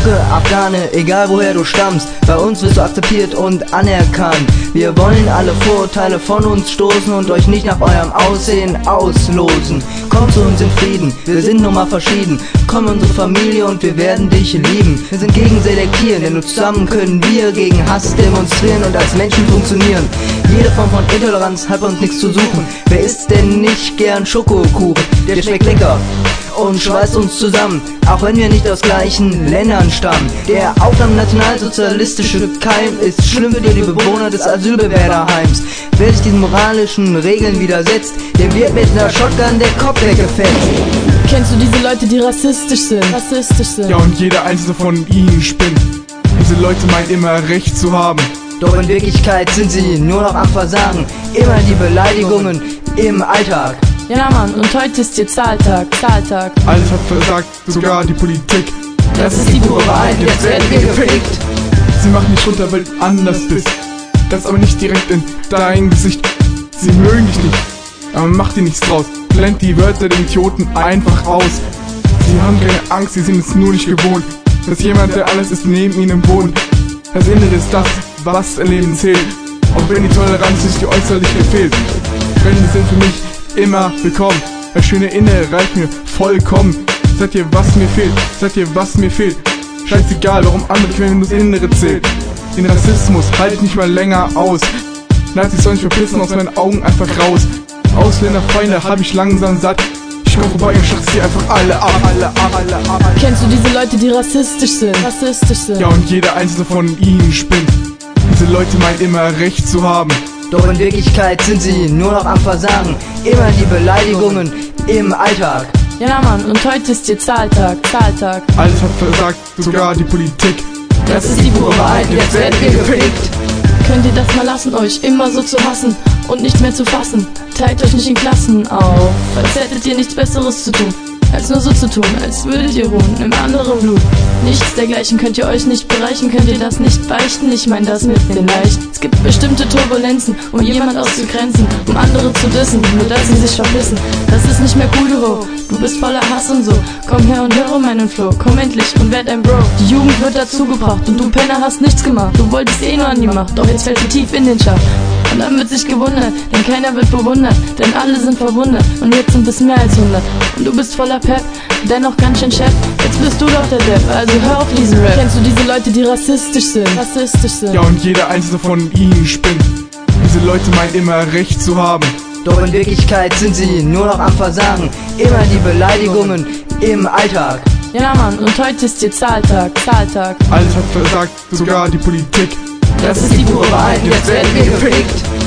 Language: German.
Türke, Afghane, egal woher du stammst, bei uns wirst du akzeptiert und anerkannt. Wir wollen alle Vorurteile von uns stoßen und euch nicht nach eurem Aussehen auslosen. Komm zu uns in Frieden, wir sind nun mal verschieden. Komm in unsere Familie und wir werden dich lieben. Wir sind gegen Selektieren, denn nur zusammen können wir gegen Hass demonstrieren und als Menschen funktionieren. Jede Form von Intoleranz hat bei uns nichts zu suchen. Wer isst denn nicht gern Schokokuchen? Der schmeckt lecker und schweißt uns zusammen, auch wenn wir nicht aus gleichen Ländern stammen. Der nationalsozialistische Keim ist schlimm für die Bewohner des Asylbewerberheims. Wer sich diesen moralischen Regeln widersetzt, dem wird mit einer Shotgun der Kopf weggefetzt. Kennst du diese Leute, die rassistisch sind? Ja, und jeder einzelne von ihnen spinnt. Diese Leute meinen immer Recht zu haben, doch in Wirklichkeit sind sie nur noch am Versagen. Immer die Beleidigungen im Alltag. Ja Mann, und heute ist hier Zahltag. Alles hat versagt, sogar die Politik. Das ist die pure Wahrheit, jetzt werden wir gefickt. Sie machen dich runter, weil du anders bist. Das aber nicht direkt in dein Gesicht. Sie mögen dich nicht, aber mach dir nichts draus. Blend die Wörter der Idioten einfach aus. Sie haben keine Angst, sie sind es nur nicht gewohnt, dass jemand, der alles ist, neben ihnen wohnt. Das Innere ist das, was im Leben zählt. Auch wenn die Toleranz nicht die Äußerliche fehlt. Fremde sind für mich immer willkommen. Das schöne Innere reicht mir vollkommen. Seid ihr, was mir fehlt? Seid ihr, was mir fehlt? Scheißegal, warum andere quälen, nur das Innere zählt. Den Rassismus halte ich nicht mal länger aus. Nazis sollen mich verpissen, aus meinen Augen einfach raus. Ausländerfeinde hab ich langsam satt. Ich komm vorbei und schlag sie einfach alle ab. Kennst du diese Leute, die rassistisch sind? Ja, und jeder einzelne von ihnen spinnt. Diese Leute meinen immer Recht zu haben, doch in Wirklichkeit sind sie nur noch am Versagen. Immer die Beleidigungen im Alltag. Ja Mann, und heute ist hier Zahltag. Alles hat versagt, sogar die Politik. Das ist die pure Wahrheit, jetzt werden wir gefickt. Könnt ihr das mal lassen, euch immer so zu hassen und nicht mehr zu fassen? Teilt euch nicht in Klassen auf, als hättet ihr nichts Besseres zu tun, als nur so zu tun, als würdet ihr ruhen im anderen Blut. Nichts dergleichen könnt ihr euch nicht bereichen, könnt ihr das nicht beichten, ich mein das mit den Leichen. Es gibt bestimmte Turbulenzen, um jemand auszugrenzen, um andere zu dissen, nur dass sie sich verpissen. Das ist nicht mehr cool, du Ho, du bist voller Hass und so. Komm her und höre meinen Flow, komm endlich und werd ein Bro. Die Jugend wird dazu gebracht und du Penner hast nichts gemacht. Du wolltest eh nur an die Macht, doch jetzt fällst du tief in den Schacht. Und dann wird sich gewundert, denn keiner wird bewundert, denn alle sind verwundert und jetzt sind es mehr als 100. Und du bist voller Pep, dennoch ganz schön Chef. Jetzt bist du doch der Depp, also hör auf diesen Rap. Kennst du diese Leute, die rassistisch sind? Ja, und jeder einzelne von ihnen spinnt. Diese Leute meinen immer Recht zu haben, doch in Wirklichkeit sind sie nur noch am Versagen. Immer die Beleidigungen im Alltag. Ja Mann, und heute ist hier Zahltag. Alles hat versagt, sogar die Politik. Das ist die pure Wahrheit, jetzt werden wir gefickt.